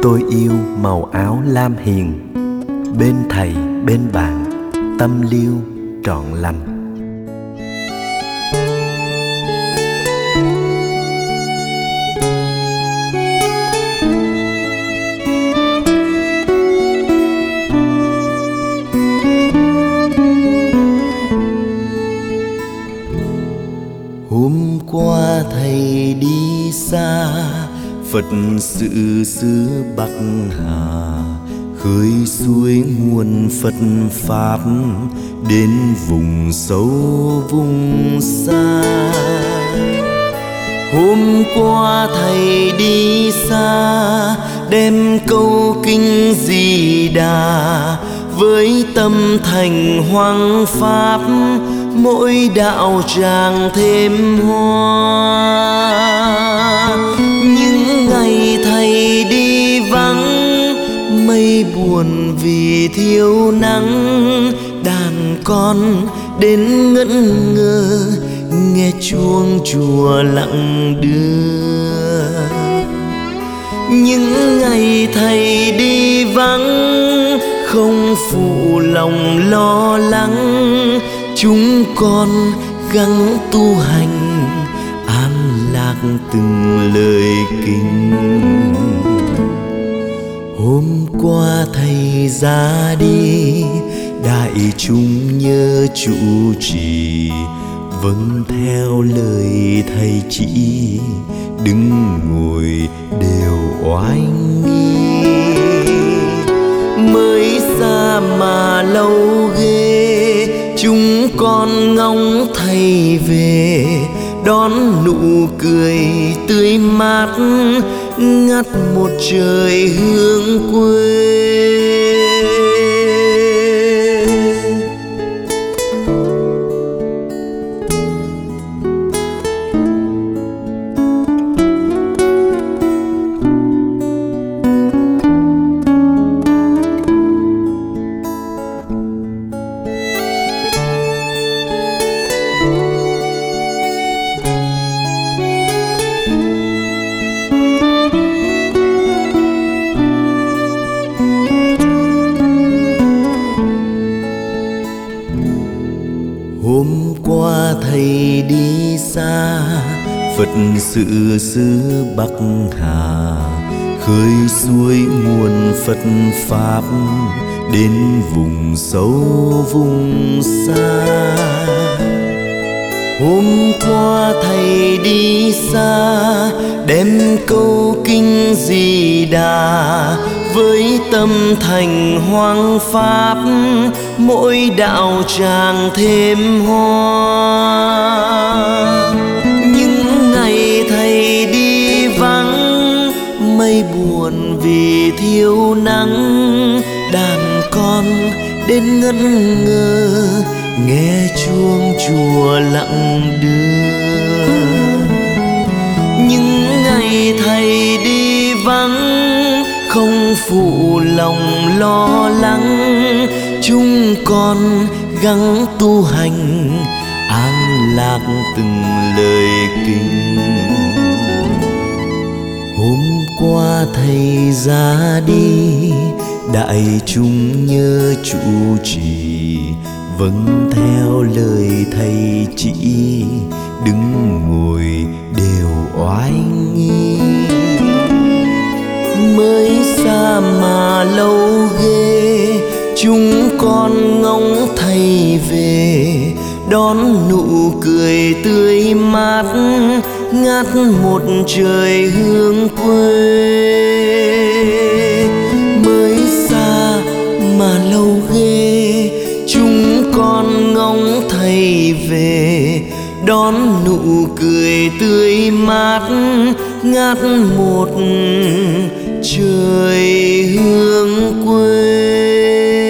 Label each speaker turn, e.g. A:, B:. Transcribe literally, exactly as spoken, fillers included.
A: Tôi yêu màu áo lam hiền, bên thầy bên bạn, tâm liêu trọn lành.
B: Hôm qua thầy đi xa, Phật sự xứ Bắc Hà, khơi xuôi nguồn Phật Pháp đến vùng sâu vùng xa. Hôm qua thầy đi xa, đem câu kinh Di Đà, với tâm thành hoằng pháp, mỗi đạo tràng thêm hoa. Những ngày thầy đi vắng, mây buồn vì thiếu nắng, đàn con đến ngẩn ngơ nghe chuông chùa lặng đưa. Những ngày thầy đi vắng, không phụ lòng lo lắng, chúng con gắng tu hành, an lạc từng lời kinh. Hôm qua thầy ra đi, đại chúng nhớ trụ trì, vâng theo lời thầy chỉ, đứng ngồi đều oai nghi. Mới xa mà lâu ghê, chúng con ngóng thầy về, đón nụ cười tươi mát, ngắt một trời hương quê. Hôm qua thầy đi xa, Phật sự xứ Bắc Hà, khơi xuôi nguồn Phật Pháp đến vùng sâu vùng xa. Hôm qua thầy đi xa, đem câu kinh Di Đà, với tâm thành hoằng pháp, mỗi đạo tràng thêm hoa. Những ngày thầy đi vắng, mây buồn vì thiếu nắng, đàn con đến ngẩn ngơ nghe chuông chùa lặng đưa. Những ngày thầy đi vắng, không phụ lòng lo lắng, chúng con gắng tu hành, an lạc từng lời kinh. Hôm qua thầy ra đi, đại chúng nhớ trụ trì, vâng theo lời thầy chỉ, đứng ngồi đều oai nghi. Mới xa mà lâu ghê, chúng con ngóng thầy về, đón nụ cười tươi mát, ngát một trời hương quê. Mới xa mà lâu ghê, chúng con ngóng thầy về, đón nụ cười tươi mát, ngát một trời hương quê.